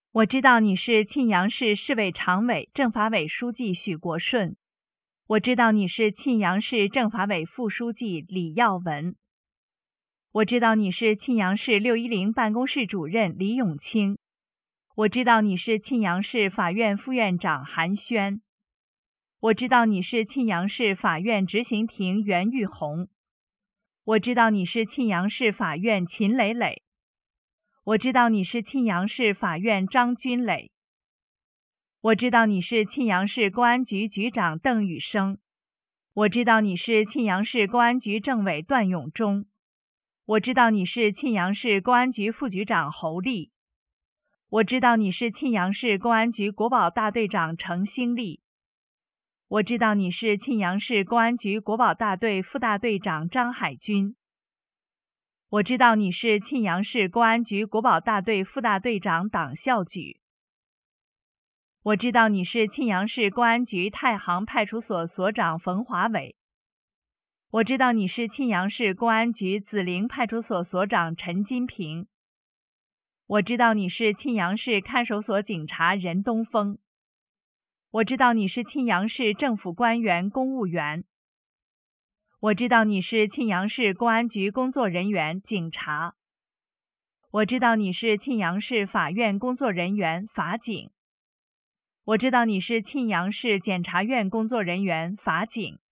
我知道你是沁阳市市委常委、政法委书记许国顺。我知道你是沁阳市政法委副书记李耀文。我知道你是沁阳市610办公室主任李永清。我知道你是沁阳市法院副院长韩轩。我知道你是沁阳市法院执行庭袁玉红。我知道你是沁阳市法院秦磊磊。我知道你是沁阳市法院张军磊。我知道你是沁阳市公安局局长邓宇生。我知道你是沁阳市公安局政委段永忠。我知道你是沁阳市公安局副局长侯丽。我知道你是沁阳市公安局国保大队长程兴利。我知道你是沁阳市公安局国保大队副大队长张海军。我知道你是沁阳市公安局国保大队副大队长党孝举。我知道你是沁阳市公安局太行派出所所长冯华伟。我知道你是沁阳市公安局紫陵派出所所长陈金平。我知道你是沁阳市看守所警察任东峰。我知道你是沁阳市政府官员公务员。我知道你是沁阳市公安局工作人员警察。我知道你是沁阳市法院工作人员法警。我知道你是沁阳市检察院工作人员法警。